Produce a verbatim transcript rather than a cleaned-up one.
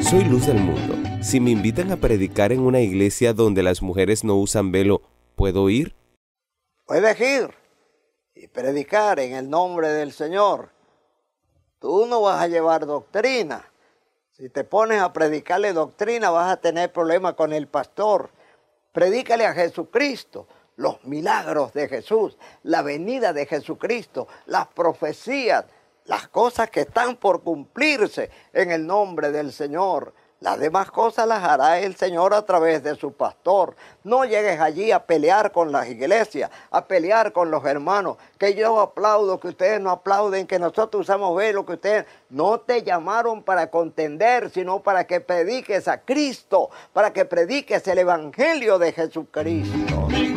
Soy luz del mundo. Si me invitan a predicar en una iglesia donde las mujeres no usan velo, ¿puedo ir? Puedes ir y predicar en el nombre del Señor. Tú no vas a llevar doctrina. Si te pones a predicarle doctrina, vas a tener problemas con el pastor. Predícale a Jesucristo, los milagros de Jesús, la venida de Jesucristo, las profecías, las cosas que están por cumplirse en el nombre del Señor. Las demás cosas las hará el Señor a través de su pastor. No llegues allí a pelear con las iglesias, a pelear con los hermanos, que yo aplaudo, que ustedes no aplauden, que nosotros usamos velo, que ustedes no te llamaron para contender, sino para que prediques a Cristo, para que prediques el evangelio de Jesucristo.